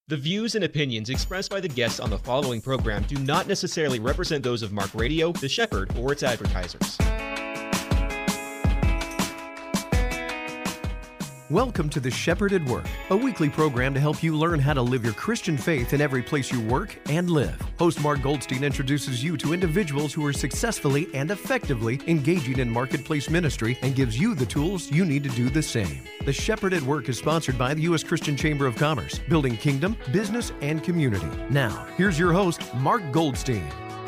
The views and opinions expressed by the guests on the following program do not necessarily represent those of Mark Radio, The Shepherd, or its advertisers. Welcome to The Shepherd at Work, a weekly program to help you learn how to live your Christian faith in every place you work and live. Host Mark Goldstein introduces you to individuals who are successfully and effectively engaging in marketplace ministry and gives you the tools you need to do the same. The Shepherd at Work is sponsored by the U.S. Christian Chamber of Commerce, building kingdom, business, and community. Now, here's your host, Mark Goldstein.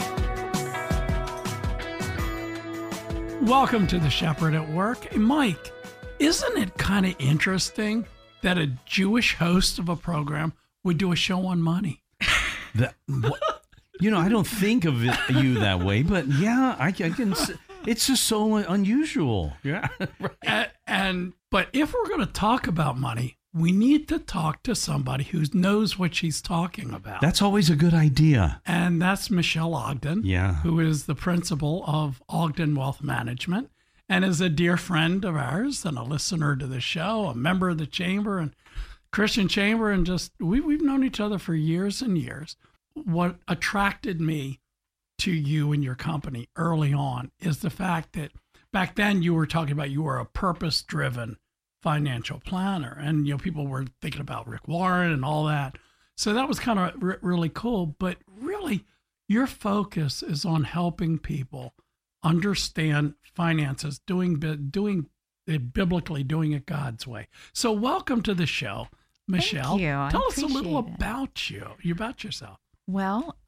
Welcome to The Shepherd at Work. Hey, Mike, isn't it kind of interesting that a Jewish host of a program would do a show on money? I don't think of you that way, but yeah, I can. It's just so unusual. Yeah, right. But if we're going to talk about money, we need to talk to somebody who knows what she's talking about. That's always a good idea. And that's Michelle Ogden, who is the principal of Ogden Wealth Management, and is a dear friend of ours and a listener to the show, a member of the chamber and Christian Chamber, and just we've known each other for years and years. What attracted me to you and your company early on is the fact that back then you were talking about you were a purpose-driven financial planner, and people were thinking about Rick Warren and all that. So that was kind of really cool. But really, your focus is on helping people understand finances, doing it biblically, doing it God's way. So welcome to the show, Michelle. Thank you. Tell us a little about about yourself. Well,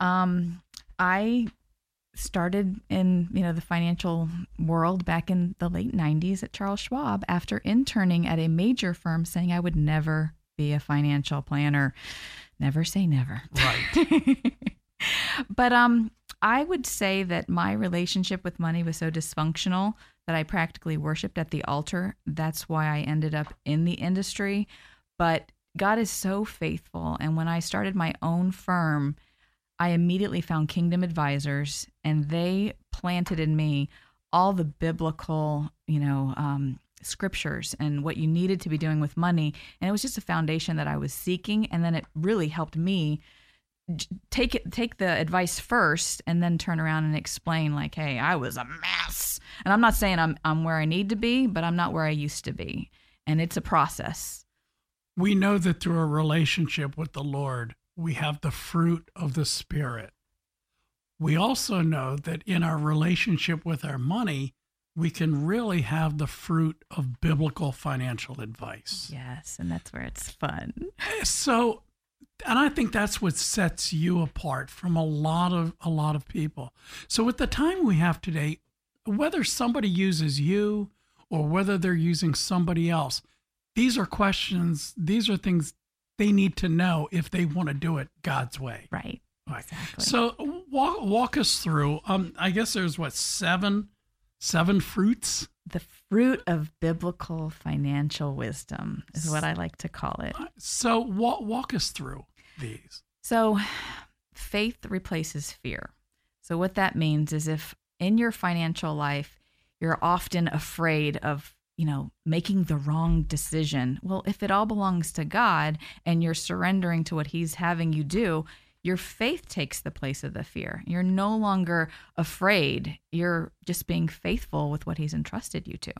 I started in the financial world back in the late 90s at Charles Schwab after interning at a major firm, saying I would never be a financial planner. Never say never. Right. But I would say that my relationship with money was so dysfunctional that I practically worshiped at the altar. That's why I ended up in the industry. But God is so faithful. And when I started my own firm, I immediately found Kingdom Advisors, and they planted in me all the biblical, scriptures and what you needed to be doing with money. And it was just a foundation that I was seeking. And then it really helped me take the advice first and then turn around and explain like, hey, I was a mess. And I'm not saying I'm where I need to be, but I'm not where I used to be. And it's a process. We know that through a relationship with the Lord, we have the fruit of the Spirit. We also know that in our relationship with our money, we can really have the fruit of biblical financial advice. Yes, and that's where it's fun. So, and I think that's what sets you apart from a lot of people. So with the time we have today, whether somebody uses you or whether they're using somebody else, these are questions, these are things they need to know if they want to do it God's way. Right. Exactly. So walk us through, I guess there's seven fruits? The fruit of biblical financial wisdom is what I like to call it. So walk us through these. So faith replaces fear. So what that means is if in your financial life, you're often afraid of, making the wrong decision. Well, if it all belongs to God and you're surrendering to what he's having you do, your faith takes the place of the fear. You're no longer afraid. You're just being faithful with what he's entrusted you to.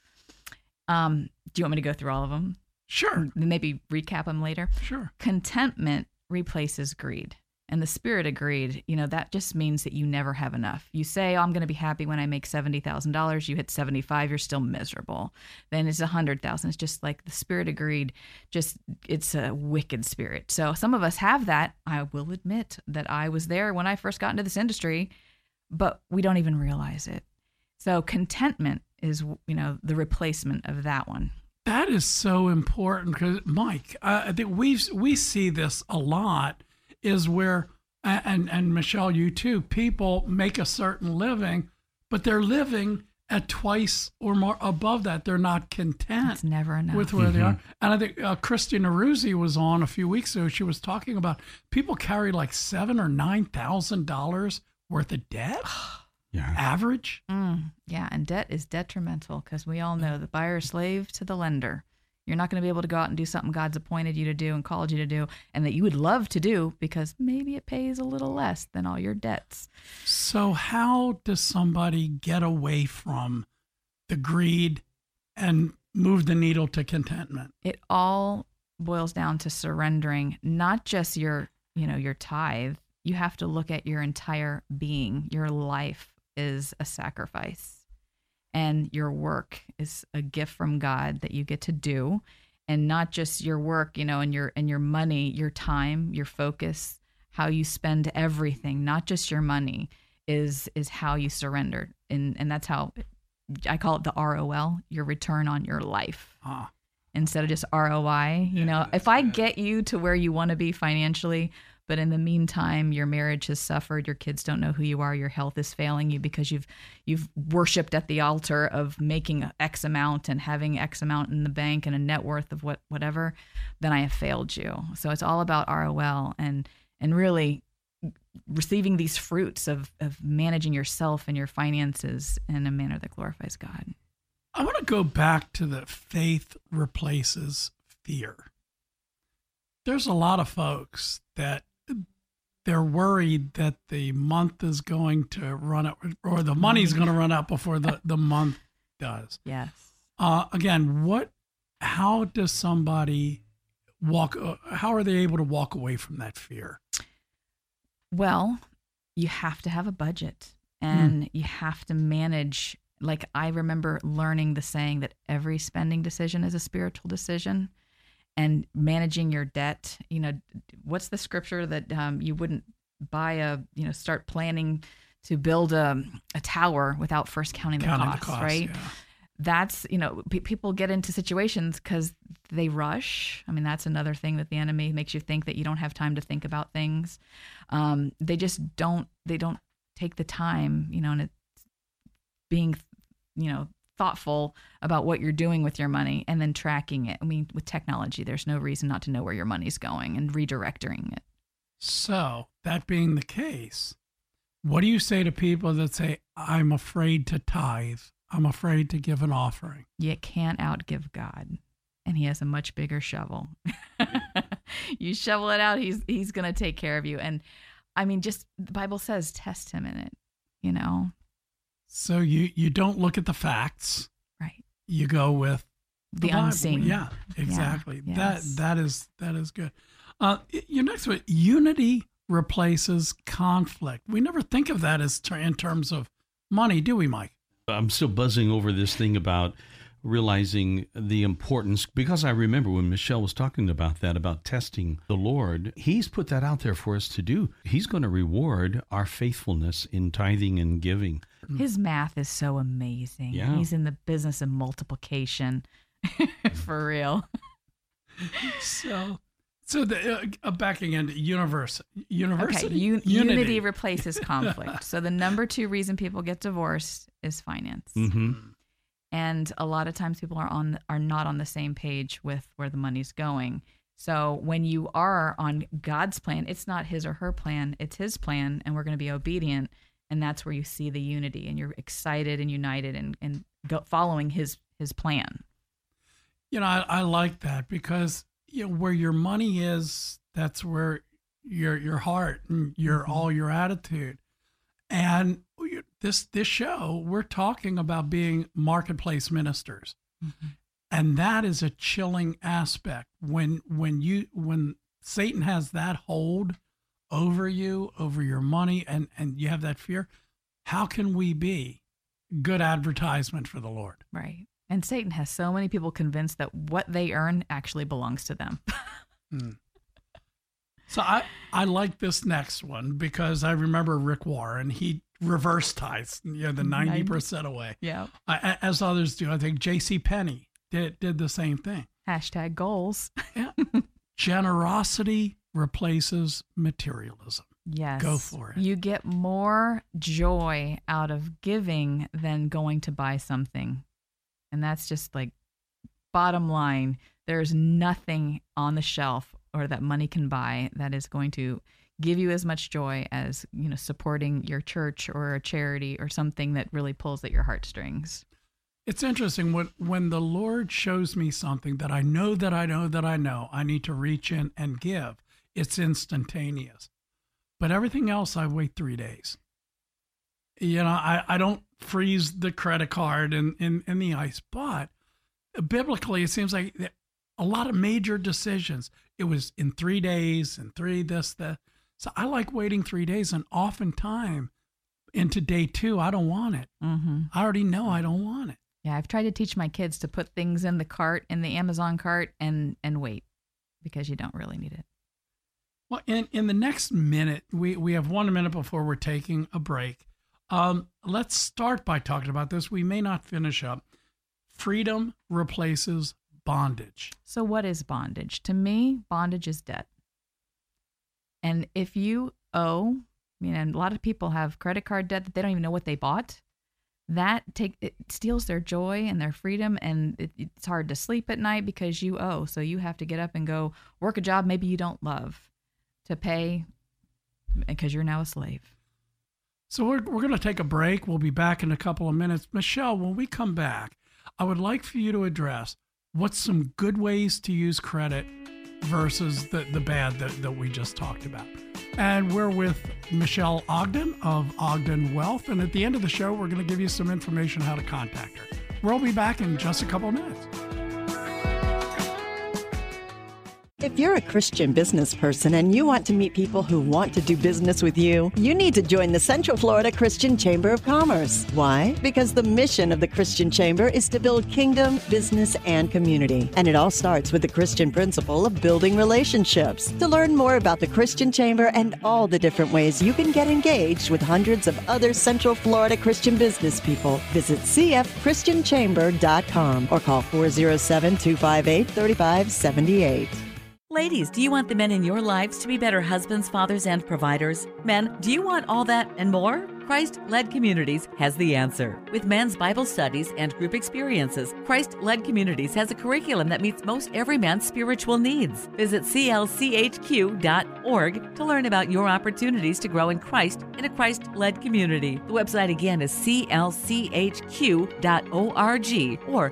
Do you want me to go through all of them? Sure. Maybe recap them later? Sure. Contentment replaces greed. And the spirit of greed, that just means that you never have enough. You say, I'm going to be happy when I make $70,000. You hit 75, you're still miserable. Then it's 100,000. It's just like the spirit of greed. It's a wicked spirit. So some of us have that. I will admit that I was there when I first got into this industry, but we don't even realize it. So contentment is, the replacement of that one. That is so important because, Mike, I think we see this a lot. Is where, and Michelle, you too, people make a certain living, but they're living at twice or more above that. They're not content. It's never enough. With where they are. And I think Christina Ruzzi was on a few weeks ago. She was talking about people carry like $7,000 or $9,000 worth of debt. Yeah. Average. Yeah, and debt is detrimental because we all know the buyer is slave to the lender. You're not going to be able to go out and do something God's appointed you to do and called you to do and that you would love to do because maybe it pays a little less than all your debts. So how does somebody get away from the greed and move the needle to contentment? It all boils down to surrendering, not just your tithe. You have to look at your entire being. Your life is a sacrifice, and your work is a gift from God that you get to do, and not just your work, and your money, your time, your focus, how you spend everything, not just your money, is how you surrender, and that's how I call it the ROL, your return on your life. Instead of just ROI. If I get you to where you want to be financially, but in the meantime, your marriage has suffered, your kids don't know who you are, your health is failing you because you've worshipped at the altar of making X amount and having X amount in the bank and a net worth of whatever, then I have failed you. So it's all about ROL and really receiving these fruits of managing yourself and your finances in a manner that glorifies God. I want to go back to the faith replaces fear. There's a lot of folks that they're worried that the month is going to run out or the money's going to run out before the month does. Yes. Again, how does somebody how are they able to walk away from that fear? Well, you have to have a budget and you have to manage. Like I remember learning the saying that every spending decision is a spiritual decision, and managing your debt. What's the scripture that you wouldn't buy start planning to build a tower without first counting the costs, right? Yeah. That's, people get into situations because they rush. I mean, that's another thing that the enemy makes you think that you don't have time to think about things. They just don't take the time, and it's being, thoughtful about what you're doing with your money and then tracking it. I mean, with technology, there's no reason not to know where your money's going and redirecting it. So that being the case, what do you say to people that say, I'm afraid to tithe? I'm afraid to give an offering. You can't outgive God, and he has a much bigger shovel. You shovel it out, he's going to take care of you. And I mean, just the Bible says, test him in it, So you don't look at the facts. Right. You go with the unseen. Yeah, exactly. Yeah, yes. That is good. Your next one, unity replaces conflict. We never think of that as in terms of money, do we, Mike? I'm still buzzing over this thing about realizing the importance, because I remember when Michelle was talking about that, about testing the Lord, he's put that out there for us to do. He's going to reward our faithfulness in tithing and giving. His math is so amazing. Yeah. He's in the business of multiplication. For real. So the backing into university. Okay, unity replaces conflict. So the number 2 reason people get divorced is finance. Mm-hmm. And a lot of times people are not on the same page with where the money's going. So when you are on God's plan, it's not his or her plan, it's his plan, and we're going to be obedient. And that's where you see the unity, and you're excited and united and following his plan. I like that because where your money is, that's where your heart and all your attitude. And this show, we're talking about being marketplace ministers. Mm-hmm. And that is a chilling aspect. When Satan has that hold over you, over your money, and you have that fear, how can we be good advertisement for the Lord? Right. And Satan has so many people convinced that what they earn actually belongs to them. So I like this next one because I remember Rick Warren, he reverse tithes, the 90% away. Yeah. As others do. I think J.C. Penney did the same thing. # goals. Yeah. Generosity replaces materialism. Yes. Go for it. You get more joy out of giving than going to buy something. And that's just like bottom line. There's nothing on the shelf or that money can buy that is going to give you as much joy as, supporting your church or a charity or something that really pulls at your heartstrings. It's interesting when the Lord shows me something that I know I need to reach in and give. It's instantaneous. But everything else, I wait 3 days. I don't freeze the credit card in the ice. But biblically, it seems like a lot of major decisions, it was in 3 days and that. So I like waiting 3 days, and oftentimes into day 2, I don't want it. Mm-hmm. I already know I don't want it. Yeah, I've tried to teach my kids to put things in the cart, in the Amazon cart, and wait, because you don't really need it. Well, in the next minute, we have 1 minute before we're taking a break. Let's start by talking about this. We may not finish up. Freedom replaces bondage. So what is bondage? To me, bondage is debt. And if you owe, and a lot of people have credit card debt that they don't even know what they bought. It steals their joy and their freedom, and it's hard to sleep at night because you owe. So you have to get up and go work a job maybe you don't love to pay because you're now a slave. So we're going to take a break. We'll be back in a couple of minutes. Michelle, when we come back, I would like for you to address what's some good ways to use credit versus the bad that we just talked about. And we're with Michelle Ogden of Ogden Wealth. And at the end of the show, we're going to give you some information how to contact her. We'll be back in just a couple of minutes. If you're a Christian business person and you want to meet people who want to do business with you, you need to join the Central Florida Christian Chamber of Commerce. Why? Because the mission of the Christian Chamber is to build kingdom, business, and community. And it all starts with the Christian principle of building relationships. To learn more about the Christian Chamber and all the different ways you can get engaged with hundreds of other Central Florida Christian business people, visit cfchristianchamber.com or call 407-258-3578. Ladies, do you want the men in your lives to be better husbands, fathers, and providers? Men, do you want all that and more? Christ-Led Communities has the answer. With men's Bible studies and group experiences, Christ-Led Communities has a curriculum that meets most every man's spiritual needs. Visit clchq.org to learn about your opportunities to grow in Christ in a Christ-Led community. The website again is clchq.org or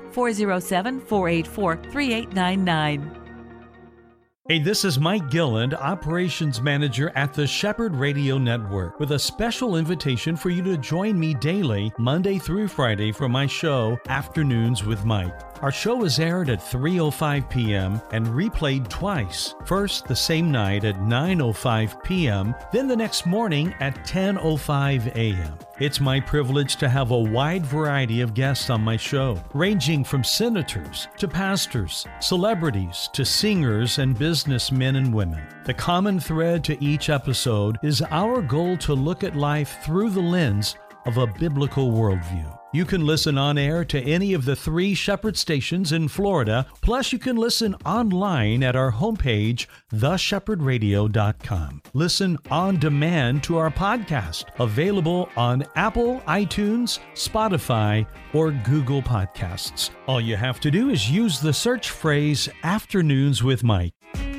407-484-3899. Hey, this is Mike Gilland, Operations Manager at the Shepherd Radio Network, with a special invitation for you to join me daily, Monday through Friday, for my show, Afternoons with Mike. Our show is aired at 3:05 p.m. and replayed twice. First, the same night at 9:05 p.m., then the next morning at 10:05 a.m. It's my privilege to have a wide variety of guests on my show, ranging from senators to pastors, celebrities to singers and businessmen and women. The common thread to each episode is our goal to look at life through the lens of a biblical worldview. You can listen on air to any of the 3 Shepherd stations in Florida, plus you can listen online at our homepage, theshepherdradio.com. Listen on demand to our podcast, available on Apple, iTunes, Spotify, or Google Podcasts. All you have to do is use the search phrase Afternoons with Mike.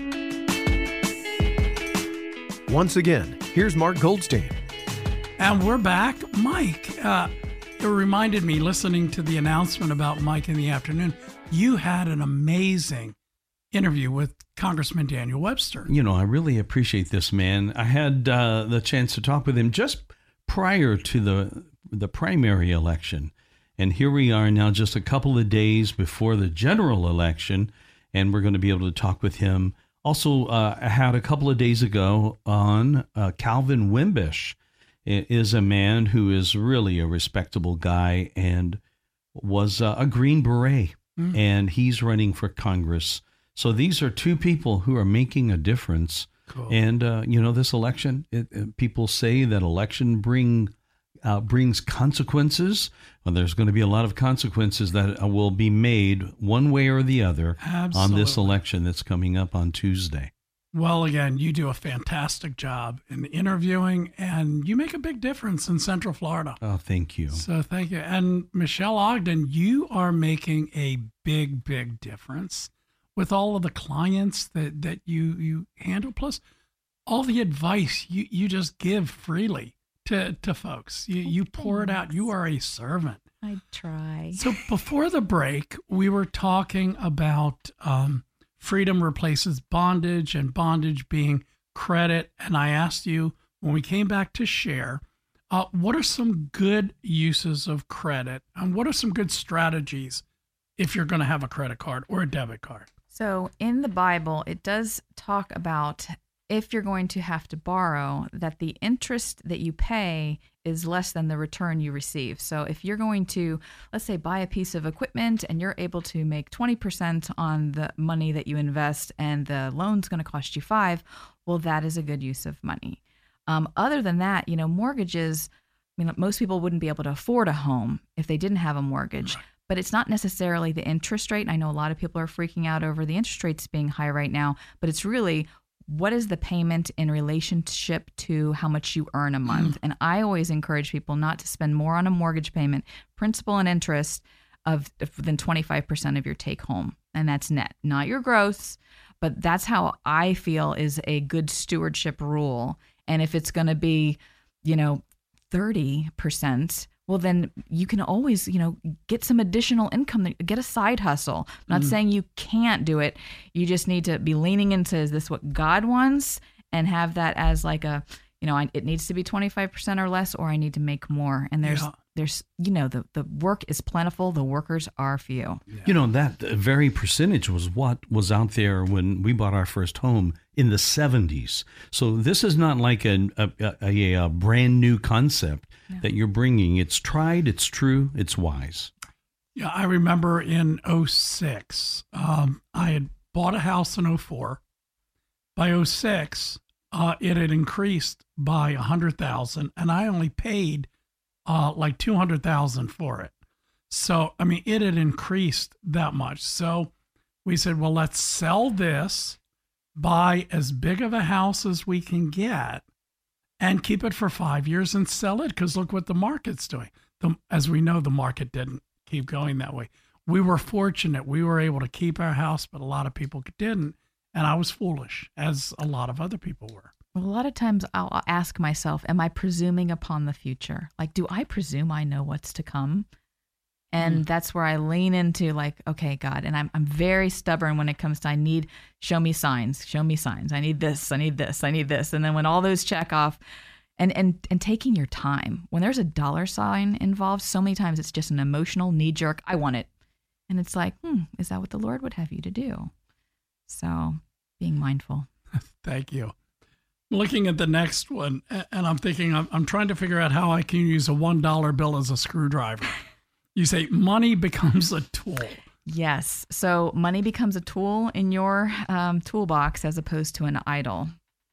Once again, here's Mark Goldstein. And we're back. Mike, it reminded me, listening to the announcement about Mike in the afternoon, you had an amazing interview with Congressman Daniel Webster. You know, I really appreciate this man. I had the chance to talk with him just prior to the primary election. And here we are now just a couple of days before the general election, and we're going to be able to talk with him. Also, I had a couple of days ago on Calvin Wimbish. Is a man who is really a respectable guy and was a Green Beret, and he's running for Congress. So these are 2 people who are making a difference. Cool. And, this election, people say that election brings consequences. Well, there's going to be a lot of consequences that will be made one way or the other. Absolutely. On this election that's coming up on Tuesday. Well, again, you do a fantastic job in interviewing, and you make a big difference in Central Florida. Oh, thank you. So thank you. And Michelle Ogden, you are making a big, big difference with all of the clients that you handle, plus all the advice you just give freely to folks. You pour it out. You are a servant. I try. So before the break, we were talking about freedom replaces bondage and bondage being credit. And I asked you when we came back to share, what are some good uses of credit and what are some good strategies if you're going to have a credit card or a debit card? So in the Bible, it does talk about if you're going to have to borrow, that the interest that you pay is less than the return you receive. So if you're going to, let's say, buy a piece of equipment and you're able to make 20% on the money that you invest and the loan's going to cost you 5%, well, that is a good use of money. Other than that, mortgages, most people wouldn't be able to afford a home if they didn't have a mortgage. Right. But it's not necessarily the interest rate. I know a lot of people are freaking out over the interest rates being high right now, but it's really what is the payment in relationship to how much you earn a month? And I always encourage people not to spend more on a mortgage payment, principal and interest, than 25% of your take home. And that's net, not your gross. But that's how I feel is a good stewardship rule. And if it's going to be, 30%, well, then you can always, get some additional income, get a side hustle. I'm not saying you can't do it. You just need to be leaning into, is this what God wants? And have that as like a, it needs to be 25% or less, or I need to make more. And there's the work is plentiful. The workers are few. Yeah. That very percentage was what was out there when we bought our first home in the 70s. So this is not like a brand new concept that you're bringing. It's tried, it's true, it's wise. Yeah, I remember in 2006, I had bought a house in 2004. By 2006, it had increased by $100,000, and I only paid like $200,000 for it. So, it had increased that much. So we said, well, let's sell this, buy as big of a house as we can get, and keep it for 5 years and sell it, because look what the market's doing. As we know, the market didn't keep going that way. We were fortunate. We were able to keep our house, but a lot of people didn't. And I was foolish, as a lot of other people were. Well, a lot of times I'll ask myself, am I presuming upon the future? Like, do I presume I know what's to come? And that's where I lean into like, okay, God, and I'm very stubborn when it comes to show me signs. I need this, I need this, I need this. And then when all those check off, and taking your time, when there's a dollar sign involved, so many times it's just an emotional knee jerk. I want it. And it's like, is that what the Lord would have you to do? So being mindful. Thank you. Looking at the next one, and I'm thinking, I'm trying to figure out how I can use a $1 bill as a screwdriver. You say money becomes a tool. Yes. So money becomes a tool in your toolbox as opposed to an idol.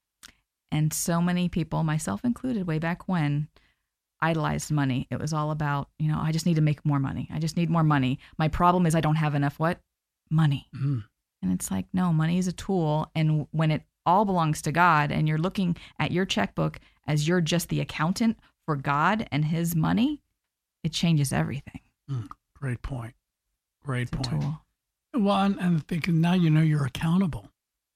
And so many people, myself included, way back when, idolized money. It was all about, I just need to make more money. I just need more money. My problem is I don't have enough what? Money. And it's like, no, money is a tool. And when it all belongs to God and you're looking at your checkbook as you're just the accountant for God and his money, it changes everything. Great point. Great point. Tool. Well, and thinking now you're accountable.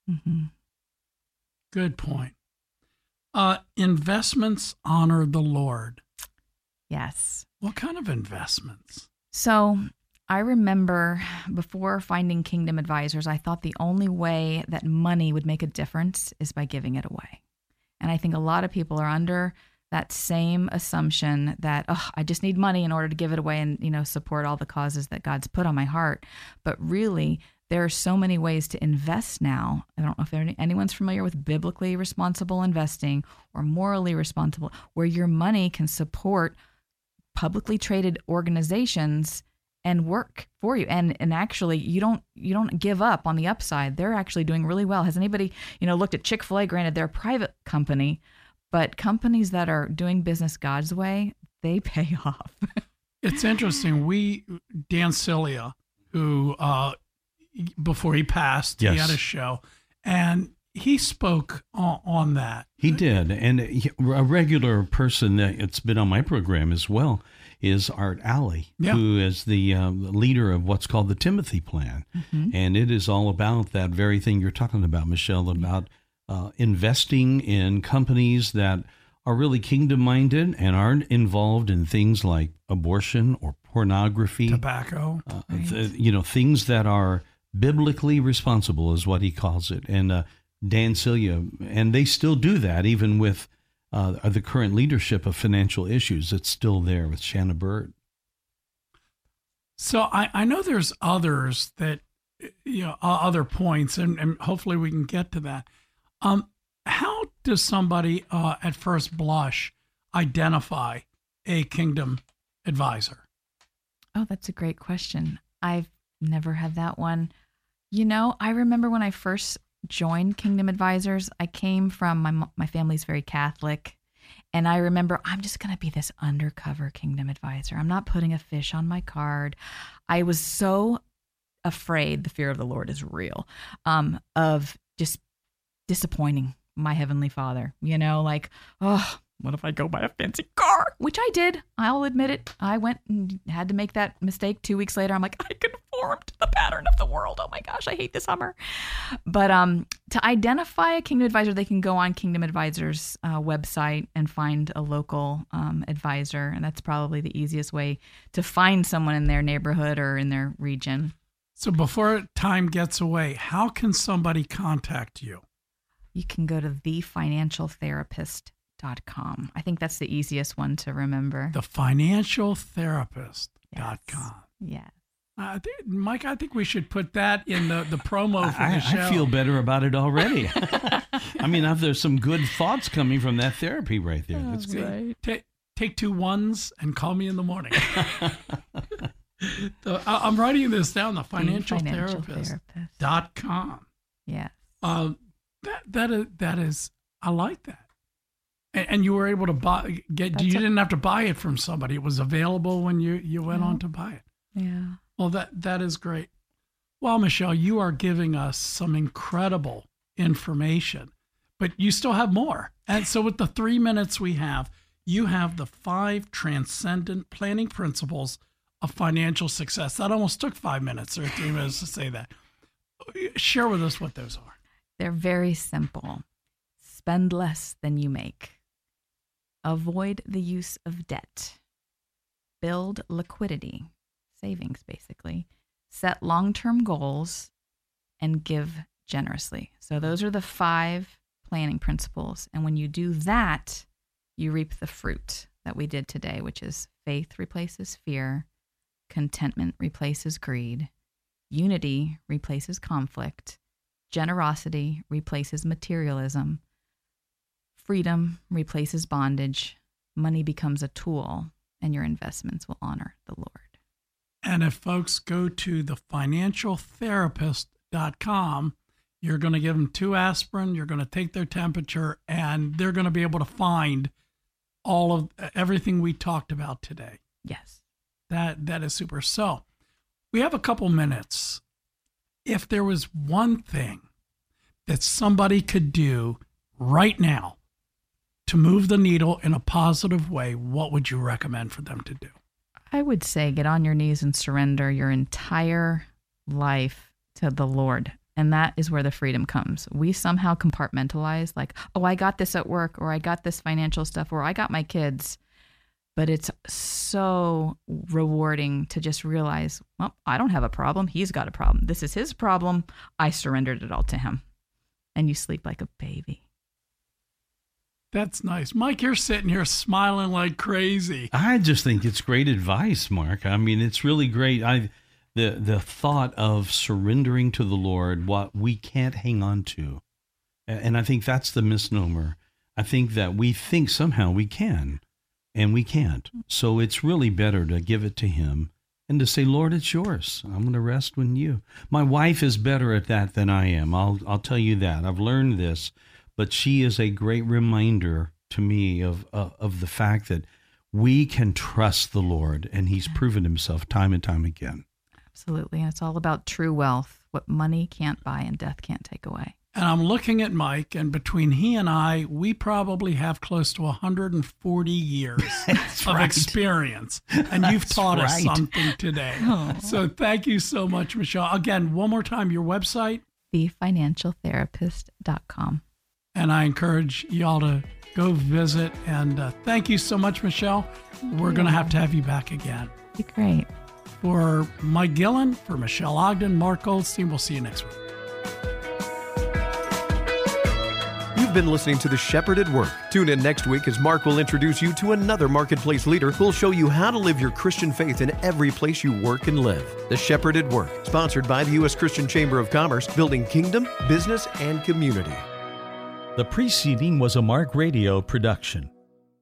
Good point. Investments honor the Lord. Yes. What kind of investments? So I remember before finding Kingdom Advisors, I thought the only way that money would make a difference is by giving it away. And I think a lot of people are under that same assumption that, I just need money in order to give it away and, support all the causes that God's put on my heart. But really, there are so many ways to invest now. I don't know if anyone's familiar with biblically responsible investing or morally responsible, where your money can support publicly traded organizations and work for you. And actually, you don't give up on the upside. They're actually doing really well. Has anybody, looked at Chick-fil-A? Granted, they're a private company, but companies that are doing business God's way, they pay off. It's interesting. Dan Celia, who before he passed, he had a show, and he spoke on that. He did. And a regular person that's been on my program as well is Art Alley, who is the leader of what's called the Timothy Plan. And it is all about that very thing you're talking about, Michelle, about investing in companies that are really kingdom-minded and aren't involved in things like abortion or pornography, tobacco, things that are biblically responsible is what he calls it. And Dan Celia, and they still do that even with the current leadership of Financial Issues. It's still there with Shanna Bird. So I know there's others that, other points, and hopefully we can get to that. How does somebody at first blush identify a Kingdom advisor? Oh, that's a great question. I've never had that one. I remember when I first joined Kingdom Advisors, I came from, my family's very Catholic, and I remember I'm just going to be this undercover Kingdom Advisor. I'm not putting a fish on my card. I was so afraid, the fear of the Lord is real, of just disappointing my Heavenly Father. What if I go buy a fancy car? Which I did. I'll admit it. I went and had to make that mistake 2 weeks later. I'm like, I conformed to the pattern of the world. Oh my gosh, I hate this Hummer. But to identify a Kingdom Advisor, they can go on Kingdom Advisors' website and find a local advisor. And that's probably the easiest way to find someone in their neighborhood or in their region. So before time gets away, how can somebody contact you? You can go to thefinancialtherapist.com. I think that's the easiest one to remember. Thefinancialtherapist.com. Yes. Mike, I think we should put that in the promo for the show. I feel better about it already. I mean, there's some good thoughts coming from that therapy right there. That's good. Right. Take 2 1s and call me in the morning. I'm writing this down, thefinancialtherapist.com. Yes. That is, I like that. And you were able to you didn't have to buy it from somebody. It was available when you went on to buy it. Yeah. Well, that is great. Well, Michelle, you are giving us some incredible information, but you still have more. And so with the 3 minutes we have, you have the 5 transcendent planning principles of financial success. That almost took 5 minutes or 3 minutes to say that. Share with us what those are. They're very simple. Spend less than you make. Avoid the use of debt. Build liquidity, savings basically. Set long-term goals and give generously. So those are the 5 planning principles. And when you do that, you reap the fruit that we did today, which is faith replaces fear, contentment replaces greed, unity replaces conflict, generosity replaces materialism, freedom replaces bondage, money becomes a tool, and your investments will honor the Lord. And if folks go to thefinancialtherapist.com, you're going to give them 2 aspirin, you're going to take their temperature, and they're going to be able to find all of everything we talked about today. Yes. That is super. So we have a couple minutes. If there was one thing that somebody could do right now to move the needle in a positive way, what would you recommend for them to do? I would say get on your knees and surrender your entire life to the Lord. And that is where the freedom comes. We somehow compartmentalize like, oh, I got this at work, or I got this financial stuff, or I got my kids. But it's so rewarding to just realize, well, I don't have a problem. He's got a problem. This is his problem. I surrendered it all to him. And you sleep like a baby. That's nice. Mike, you're sitting here smiling like crazy. I just think it's great advice, Mark. I mean, it's really great. The thought of surrendering to the Lord what we can't hang on to. And I think that's the misnomer. I think that we think somehow we can, and we can't. So it's really better to give it to him and to say, Lord, it's yours. I'm going to rest in you. My wife is better at that than I am. I'll tell you that. I've learned this. But she is a great reminder to me of the fact that we can trust the Lord, and he's proven himself time and time again. Absolutely. And it's all about true wealth, what money can't buy and death can't take away. And I'm looking at Mike, and between he and I, we probably have close to 140 years of experience. And you've taught us something today. Oh. So thank you so much, Michelle. Again, one more time, your website? thefinancialtherapist.com. And I encourage y'all to go visit. And thank you so much, Michelle. We're going to have you back again. be great. For Mike Gillen, for Michelle Ogden, Mark Goldstein, we'll see you next week. You've been listening to The Shepherd at Work. Tune in next week as Mark will introduce you to another marketplace leader who'll show you how to live your Christian faith in every place you work and live. The Shepherd at Work, sponsored by the U.S. Christian Chamber of Commerce, building kingdom, business, and community. The preceding was a Mark Radio production.